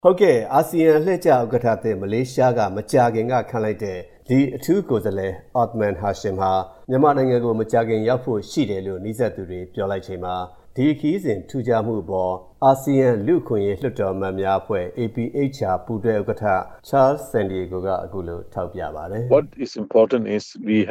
ဟုတ်ကဲ့အာဆီယံလှည့်ကျဥက္ကဋ္ဌတဲ့မလေးရှားကမကြာခင်ကခန့်လိုက်တဲ့ဒီအထူးကိုယ်စားလှယ်အော့မန်ဟာရှင်ဟာမြန်မာနိုင်ငံကိုမကြာခင်ရောက်ဖို့ရှိတယ်လို့နှိစက်သူတွေပြောလိုက်ချိန်မှာဒီခီးစဉ်ထူးခြားမှုပေါ်အာဆီယံလူခွင့်ရေးလွှတ်တော်မှများအဖွဲ့ APHR ပူးတွဲဥက္ကဋ္ဌ Charles Santiago ကအခုလိုထောက်ပြပါတယ် What is important is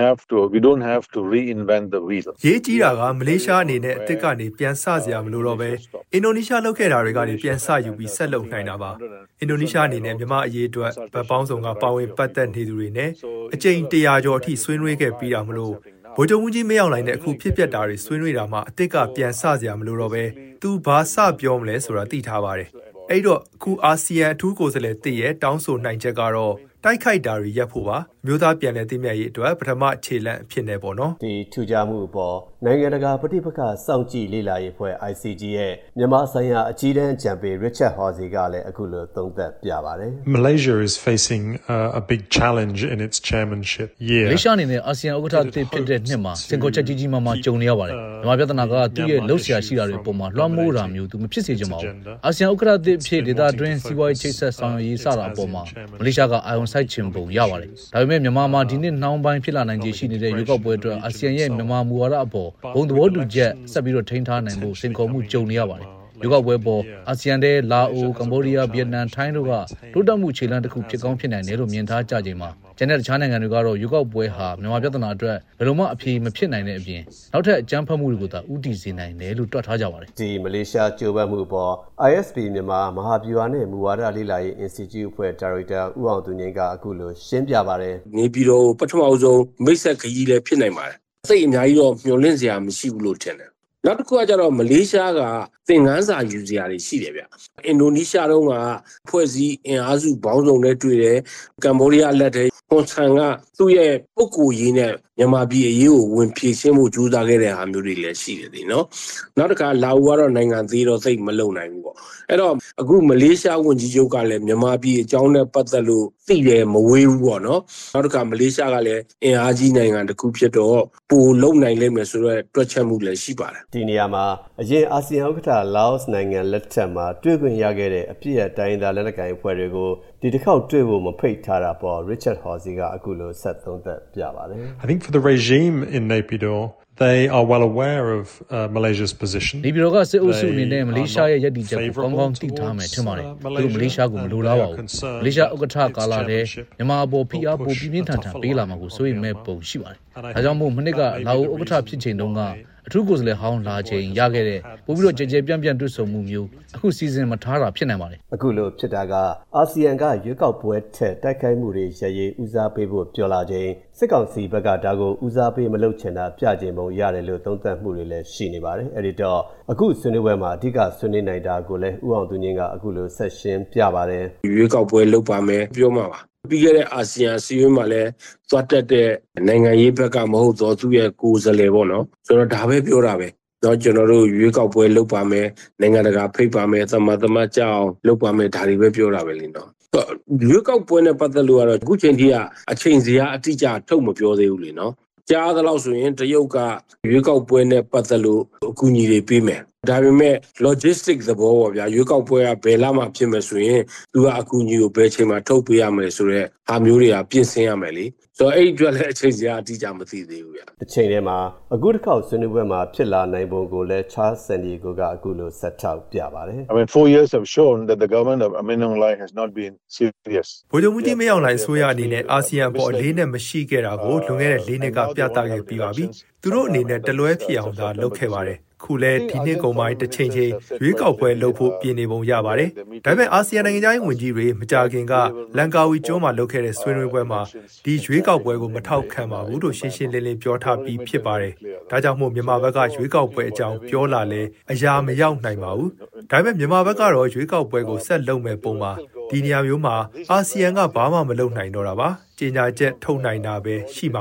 we don't have to reinvent the wheel ရေးကြီးတာကမလေးရှားအနေနဲ့အစ်စ်ကနေပြန်ဆစရာမလိုတော့ပဲအင်ဒိုနီးရှားလောက်ခဲ့တာတွေကနေပြန်ဆယူပြီးဆက်လုပ်နိုင်တာပါအင်ဒိုနီးရှားအနေနဲ့မြန်မာအရေးအတွက်ဗတ်ပေါင်းဆောင်ကပါဝင်ပတ်သက်နေသူတွေနဲ့အကြိမ်100ကျော်အထိဆွေးနွေးခဲ့ပြီးတာမလို့ဗိုလ်ချုပ်မှုကြီးမရောက်နိုင်တဲ့အခုဖြစ်ပျက်တာတွေဆွေးနွေးတာမှအစ်စ်ကပြန်ဆစရာမလိုတော့ပဲသူဘာစပြောမလဲဆိုတာသိထားပါတယ်အဲ့တော့အခုအာဆီယံအထူးကိုယ်စားလှယ်တည်ရဲ့တောင်းဆိုနိုင်ချက်ကတော့တိုက်ခိုက်တာတွေရပ်ဖို့ပါမျိုးသားပြန်လည်သိမြတ်ရေးအတွက်ပထမခြေလှမ်းအဖြစ်နဲ့ပေါ့နော်ဒီထူးခြားမှုအပေါ်နိုင်ငံတကာပဋိပက္ခစောင့်ကြည့်လေ့လာရေးအဖွဲ့ ICG ရဲ့မြန်မာဆိုင်ရာအကြီးတန်းအကြံပေး Richard Horsey ကလည်းအခုလိုသုံးသပ်ပြပါတယ် Malaysia is facing a big challenge in its chairmanship year မလေးရှားအနေနဲ့အာဆီယံဥက္ကဋ္ဌအသစ်ဖြစ်တဲ့နှစ်မှာစင်ကောချက်ကြီးကြီးမားမားကြုံနေရပါတယ်မြန်မာပြည်နာကသူ့ရဲ့လှုပ်ရှားရှိတာတွေအပေါ်မှာလွှမ်းမိုးတာမျိုးသူမဖြစ်စေချင်ပါဘူးအာဆီယံဥက္ကဋ္ဌအသစ်ဖြစ်ဒေသတွင်းစီးပွားရေးချိတ်ဆက်ဆောင်ရွက်ရေးစတာအပေါ်မှာမလေးရှားကအာရုံစိုက်ချင်ပုံရပါတယ်ဒါပေမဲ့မြန်မာမှာဒီနှစ်နှောင်းပိုင်းဖြစ်လာနိုင်ခြေရှိနေတဲ့ရွေးကောက်ပွဲအတွက်အာဆီယံရဲ့မြန်မာမူဝါဒအပေါ်ဘုံသဘောတူချက်ဆက်ပြီးတော့ထိန်းထားနိုင်ဖို့စင်ခေါ်မှုကြုံနေရပါတယ်ရွေးကောက်ပွဲပေါ်အာဆီယံတဲ့လာအိုကမ္ဘောဒီးယားဗီယက်နမ်ထိုင်းတို့ကတိုးတက်မှုခြေလှမ်းတစ်ခုဖြစ်ကောင်းဖြစ်နိုင်တယ်လို့မြင်ထားကြချိန်မှာကျန်တဲ့တခြားနိုင်ငံတွေကတော့ရွေးကောက်ပွဲဟာမြန်မာပြည်ထနာအတွက်ဘယ်လိုမှအပြေမဖြစ်နိုင်တဲ့အပြင်နောက်ထပ်အကြမ်းဖက်မှုတွေကိုသာဥတီစေနိုင်တယ်လို့တွက်ထားကြပါတယ်ဒီမလေးရှားကြိုးပမ်းမှုပေါ် ISP မြန်မာမဟာဗျူဟာနဲ့မူဝါဒလေ့လာရေး Institute အဖွဲ့ဒါရိုက်တာဦးအောင်သူငိမ့်ကအခုလိုရှင်းပြပါတယ်နေပြည်တော်ပထမဆုံးမိတ်ဆက်ခရီးလည်းဖြစ်နိုင်ပါတယ်စိတ်အများကြီးတော့မျှော်လင့်စရာမရှိဘူးလို့ထင်တယ်နောက်တစ်ခုကကျတော့မလေးရှားကသင်ခန်းစာယူစရာတွေရှိတယ်ဗျအင်ဒိုနီးရှားတုန်းကဖွဲ့စည်းအင်အားစုဘောင်းစုံနဲ့တွေ့တယ်ကမ္ဘောဒီးယားလက်ထဲဟွန်ဆန်ကသူ့ရဲ့ပုဂ္ဂိုလ်ရေးနဲ့မြန်မာပြည်အရေးကိုဝင်ဖြည့်ရှင်းမှုကြိုးစားခဲ့တဲ့ဟာမျိုးတွေလည်းရှိတယ်ဒီနော်နောက်တစ်ခါလာအိုကတော့နိုင်ငံသေးတော့စိတ်မလုံနိုင်ဘူးပေါ့အဲ့တော့အခုမလေးရှားဝန်ကြီးချုပ်ကလည်းမြန်မာပြည်အကြောင်းနဲ့ပတ်သက်လို့သိတယ်မဝေးဘူးပေါ့နော်နောက်တစ်ခါမလေးရှားကလည်းအင်အားကြီးနိုင်ငံတစ်ခုဖြစ်တော့ပိုလုံနိုင်လိမ့်မယ်ဆိုတော့တွက်ချက်မှုလည်းရှိပါတယ်ဒီနေရာမှာအရင်အာဆီယံဥက္ကဋ္ဌလာအိုနိုင်ငံလက်ထက်မှာတွေ့ခွင့်ရခဲ့တဲ့အပြည့်အတိုင်းသားလက်နက်ကိုင်အဖွဲ့တွေကိုဒီတစ်ခေါက်တွေ့ဖို့မဖိတ်ထားတာပေါ် Richard Horsey ကအခုလိုဆက်သုံးသပ်ပြပါတယ် I think for the regime in Naypyidaw they are well aware of Malaysia's position နေပြည်တော်ကစစ်အုပ်စုအနေနဲ့မလေးရှားရဲ့ရည်တည်ချက်ကိုကောင်းကောင်းသိထားမယ်ထင်ပါတယ်သူမလေးရှားကိုမလိုလားပါဘူးမလေးရှားဥက္ကဋ္ဌကာလာတဲ့မြန်မာအပေါ်ဖိအားပိုပြင်းထန်ထန်ပေးလာမှာကိုစိုးရိမ်မဲ့ပုံရှိပါတယ်ဒါကြောင့်မို့မနစ်ကလာအိုဥက္ကဋ္ဌဖြစ်ချိန်တုန်းကအထူးကိုယ်စားလှယ်ဟောင်းလာချိန်ရခဲ့တဲ့ပို့ပြီးတော့ကြဲကြဲပြန့်ပြန့်တွေ့ဆုံမှုမျိုးအခုစီစဉ်မထားတာဖြစ်နိုင်ပါတယ်အခုလိုဖြစ်တာကအာဆီယံကရွေးကောက်ပွဲထက်တိုက်ခိုက်မှုတွေရရေးဦးစားပေးဖို့ပြောလာချိန်စစ်ကောင်စီဘက်ကဒါကိုဦးစားပေးမလုပ်ချင်တာပြခြင်းပုံရတယ်လို့သုံးသပ်မှုတွေလည်းရှိနေပါတယ်အဲ့ဒီတော့အခုဆွေးနွေးပွဲမှာအဓိကဆွေးနွေးနိုင်တာကိုလည်းဦးအောင်သူငင်းကအခုလိုဆက်ရှင်းပြပါတယ်ရွေးကောက်ပွဲလုပ်ပါမယ်ပြောမှာပါပြီးခဲ့တဲ့အာဆီယံစီးပွားမှာလည်းသွားတက်တဲ့နိုင်ငံရေးဘက်ကမဟုတ်တော့သူ့ရဲ့ကိုယ်စားလှယ်ပေါ့နော်ဆိုတော့ဒါပဲပြောတာပဲတော့ကျွန်တော်တို့ရွေးကောက်ပွဲလုပ်ပါမယ်နိုင်ငံတကာဖိတ်ပါမယ်သမတ်ကြအောင်လုပ်ပါမယ်ဒါတွေပဲပြောတာပဲလင်းတော့ရွေးကောက်ပွဲနဲ့ပတ်သက်လို့ကတော့အခုချိန်ထိကအချိန်စရာအတိအကျထုတ်မပြောသေးဘူးလीနော်ကြားသလောက်ဆိုရင်တရုတ်ကရွေးကောက်ပွဲနဲ့ပတ်သက်လို့အကူအညီတွေပေးမယ်ဒါပေမဲ့ logistic သဘောပေါ့ဗျာရွေးကောက်ပွဲကဘယ်လမှဖြစ်မယ်ဆိုရင်သူကအကူအညီကိုဘယ်ချိန်မှာထုတ်ပေးရမယ်ဆိုတော့ဟာမျိုးတွေကပြင်ဆင်ရမယ်လीဆိုတော့အဲ့ဒီအတွက်လည်းအချိန်စရာအတိအကျမသိသေးဘူးဗျ။တစ်ချိန်တည်းမှာအခုတစ်ခေါက်ဆွေးနွေးပွဲမှာဖြစ်လာနိုင်ပုံကိုလည်း Charles Santiago ကအခုလိုဆက်ထောက်ပြပါတယ် I mean 4 years have shown that the government of Amin Onglai has not been serious ဗိုလ်ချုပ်မှုကြီးမရောက်နိုင်ဆိုရအနေနဲ့အာဆီယံပေါ်အလေးနဲ့မရှိခဲ့တာကိုလွန်ခဲ့တဲ့၄နှစ်ကပြသခဲ့ပြီးပါပြီ။သူတို့အနေနဲ့တလွဲဖြစ်အောင်သာလုပ်ခဲ့ပါတယ်။ခုလဲဒီနှစ်ကုန်ပိုင်းတစ်ချိန်ချင်းရွေးကောက်ပွဲလုပ်ဖို့ပြင်နေပုံရပါတယ်။ဒါပေမဲ့အာဆီယံနိုင်ငံသားဝင်ကြီးတွေမကြခင်ကလန်ကာဝီကျွန်းမှာလုပ်ခဲ့တဲ့ဆွေးနွေးပွဲမှာဒီရွေးကောက်ပွဲကိုမထောက်ခံပါဘူးလို့ရှင်းရှင်းလင်းလင်းပြောထားပြီးဖြစ်ပါတယ်။ဒါကြောင့်မို့မြန်မာဘက်ကရွေးကောက်ပွဲအကြောင်းပြောလာလဲအရာမရောက်နိုင်ပါဘူး။ဒါပေမဲ့မြန်မာဘက်ကတော့ရွေးကောက်ပွဲကိုဆက်လုပ်မဲ့ပုံမှာဒီနေရာမျိုးမှာအာဆီယံကဘာမှမလုပ်နိုင်တော့တာပါ။ကြေညာချက်ထုတ်နိုင်တာပဲရှိမှာပါ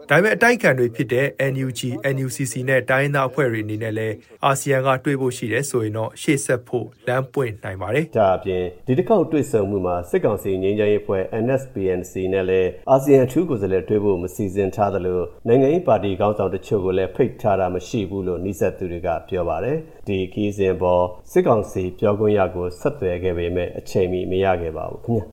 ဒါပေမဲ့အတိုက်အခံတွေဖြစ်တဲ့ NUG, NUCC နဲ့တိုင်းရင်းသားအဖွဲ့တွေအနေနဲ့လည်းအာဆီယံကတွေ့ဖို့ရှိတယ်ဆိုရင်တော့ရှေ့ဆက်ဖို့လမ်းပွင့်နိုင်ပါတယ်။ဒါအပြင်ဒီတစ်ခေါက်တွေ့ဆုံမှုမှာစစ်ကောင်စီငြိမ်းချမ်းရေးအဖွဲ့ NSPNC နဲ့လည်းအာဆီယံအထူးကိုယ်စားလှယ်တွေ့ဖို့မစီစဉ်ထားသလိုနိုင်ငံရေးပါတီခေါင်းဆောင်တချို့ကိုလည်းဖိတ်ထားတာမရှိဘူးလို့နှိစက်သူတွေကပြောပါတယ်။ဒီခီးစဉ်ပေါ်စစ်ကောင်စီပြောခွင့်ရကိုဆက်သွယ်ခဲ့ပေမဲ့အချိန်မီမရခဲ့ပါဘူးခင်ဗျာ။